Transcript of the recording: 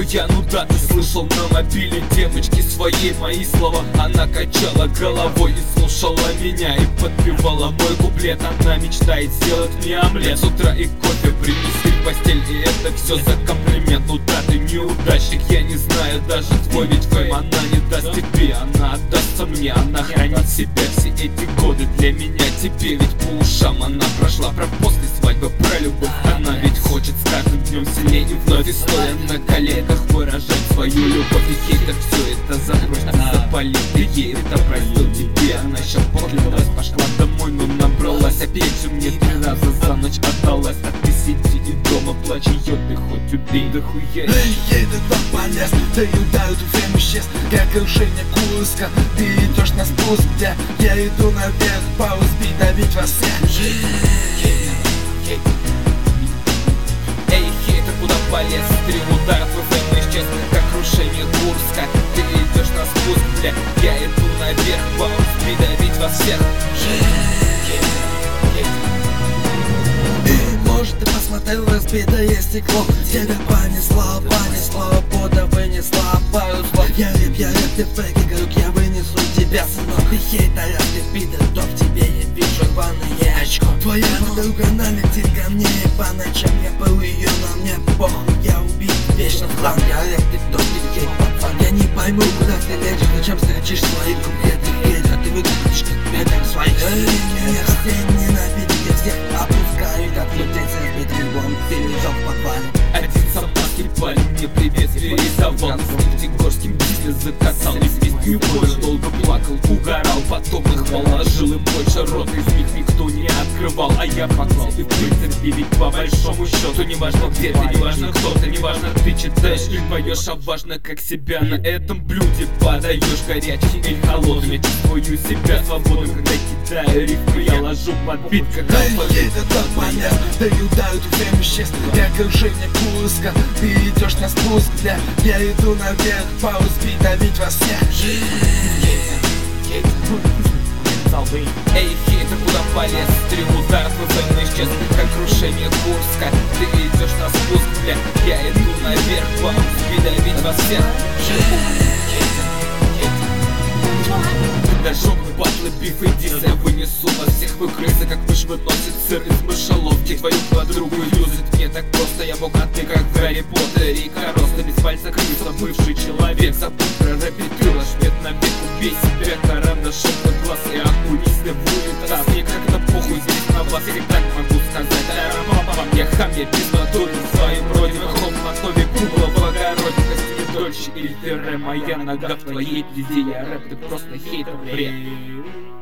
я, ну да, ты слышал на мобиле девочки своей мои слова. Она качала головой и слушала меня, и подпевала мой куплет. Она мечтает сделать мне омлет с утра и кофе принести в постель, и это все за комплимент. Ну да, ты неудачник, я не знаю даже твой ведь фейм. Она не даст тебе, она отдастся мне. Она хранит себя все эти годы для меня, тебе ведь по ушам она прошла. Про после свадьбы, про любовь. Она ведь хочет с каждым днем сильнее и вновь, и стоя на коленках выражать свою любовь. И хейтер все это забрось, ты запалил, ты ей это простил тебе. Она еще подлилась, пошла домой, но набралась. Опять же мне 3 раза за ночь отдалась. А ты сиди и дома плачь, ее ты хоть убей, да хуя. Едет тот полез, да и ударит время исчез, как крушение Курска. Ты идешь на спуск, где я иду наверх, по узби давить вас всех. Эй, хейтер, куда полез? 3 удара, твой фейм исчез, как крушение Курска. Ты идешь на спуск, бля, я иду наверх, по узби давить вас всех. Может, ты посмотрел разбитое стекло, тебя понесло, будто вынесла пару слов. Я рэп, ты фейк, игрок, я вынесу тебя, сынок. Ты хейтер, ты пидор, то в тебе я вижу рваное очко. Твоя подруга налетит ко мне, и по ночам я был ее, но мне похуй, я убит вечно в хлам. Я рэп, ты кто, ты гей, пацан. Я не пойму, куда ты лечишь, зачем строчишь свои куплеты, а ты выглядишь как педер своих. Меня все ненавидят, я всех опускаю, как людей с разбитым углом, ты лежал в подвале. Один собаки парень мне привет передавал, с Нефтегорским бизнес закатал, и песню больше долго плакал, угорал, потом их положил, им больше рот из них никто не открывал, а я поклал. И в принципе ведь по большому счету неважно где ты, неважно кто ты, неважно ты читаешь или поешь, а важно как себя на этом блюде подаешь, горячий или холодный. Я чувствую себя свободным, когда кидаю рифмы, я ложу под бит, как едет тот полез, да и ударит время исчез, как крушение Курска. Ты идешь на спуск, бля, я иду наверх, по узби давить вас всех. Эй, хейтер, куда полез? 3 удара, твой фейм исчез, как крушение Курска. Ты идешь на спуск, бля, я иду наверх, по узби давить вас всех. Дожог, батлы, биф и дисс, я вынесу вас всех. Вы крысы, как мышь выносит сыр из мышеловки. Твою подругу юзать мне так просто, я мог, а ты как в Гарри Поттере. И короста без пальца крыса, бывший человек. Забудь про рэпетюр, швед на век, убей себя карандашом под глаз и окунись в унитаз. Мне как-то похуй здесь на вас, я так могу сказать. Я хам, я безнадолен в своем роде, хлоп на основе кугла в огороде. Дольше или ты рэм, моя нога в твоей пизде. Я рэп, ты просто хейтер, бред.